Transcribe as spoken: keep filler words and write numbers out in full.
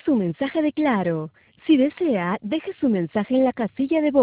su mensaje de Claro. Si desea, deje su mensaje en la casilla de voz.